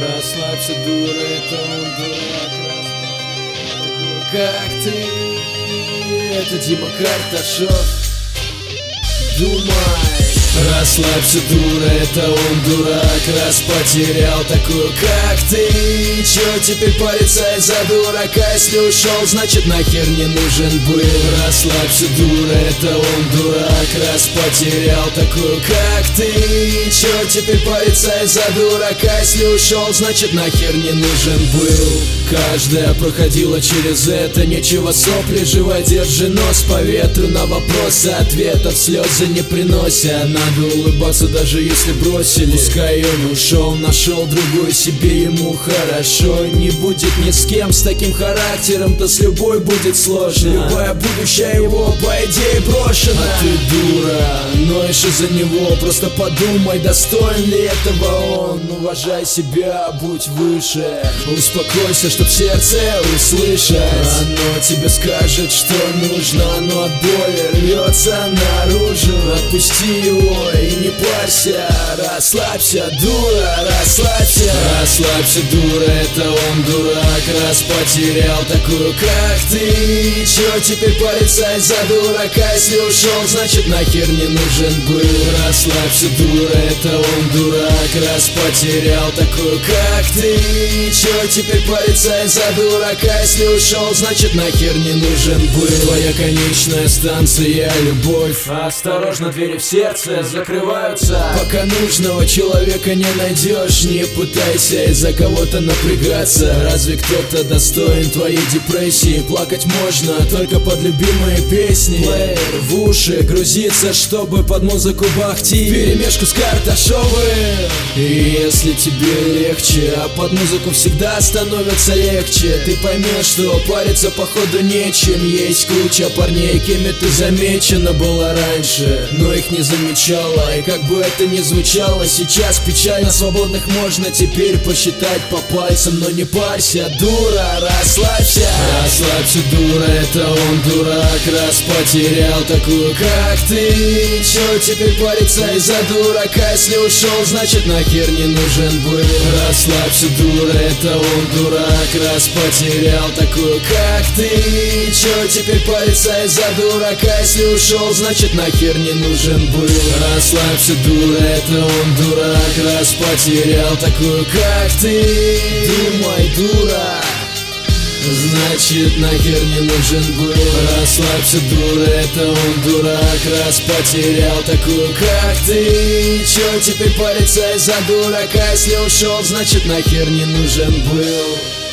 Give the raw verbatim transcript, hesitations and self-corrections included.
Расслабься, дура, это он дурак. Такой, как ты. Это Дима Карташов. Думай. Расслабься, дура, это он дурак. Раз потерял такую, как ты. Чё теперь париться из-за дурака? Если ушел, значит нахер не нужен был. Расслабься, дура, это он дурак. Раз потерял такую, как ты. Чё теперь париться из-за дурака? Если ушел, значит нахер не нужен был. Каждая проходила через это. Нечего сопли жевать, держи нос по ветру. На вопросы ответов слезы не принося. Надо улыбаться, даже если бросили. Пускай он ушел, нашел другую себе, ему хорошо. Не будет ни с кем с таким характером-то с любой будет сложно. Любое будущее его, по идее, брошено. А ты дура, ноешь из-за него. Просто подумай, достоин ли этого он. Уважай себя, будь выше. Успокойся, чтоб сердце услышать. Оно тебе скажет, что нужно. Оно от боли рвется наружу. Отпусти его и не парься. Расслабься, дура, расслабься. Расслабься, дура, это он дурак. Раз потерял такую, как ты. Чё теперь париться из-за дурака? Если ушел, значит нахер не нужен был. Расслабься, дура, это он дурак. Раз потерял такую, как ты. Чё теперь париться из-за дурака? Если ушел, значит нахер не нужен был. Твоя конечная станция, любовь. Осторожно, двери в сердце закрываются. Пока нужного человека не найдешь, не пытайся из-за кого-то напрягаться. Разве кто-то достоин твоей депрессии? Плакать можно только под любимые песни. Плеер в уши грузится, чтобы под музыку бахтить вперемешку с Карташовым. И если тебе легче, а под музыку всегда становится легче, ты поймешь, что париться походу нечем. Есть куча парней, кеми ты замечена была раньше, но их не замечала. И как бы это ни звучало, сейчас печально. Свободных можно теперь посчитать по пальцам. Но не парься, дура, расслабься. Расслабься, дура, это он дурак. Раз потерял такую, как ты. Чё теперь париться из-за дурака? Если ушел, значит нахер не нужен был. Расслабься, дура, это он дурак. Раз потерял такую, как ты. Чё теперь париться из-за дурака? Если ушел, значит нахер не нужен был. Расслабься, дура, это он дурак. Раз потерял такую, как ты. Думай, дура, значит нахер не нужен был. Расслабься, дура, это он дурак. Раз потерял такую, как ты. Чё теперь париться из-за дурака? Если ушел, значит нахер не нужен был.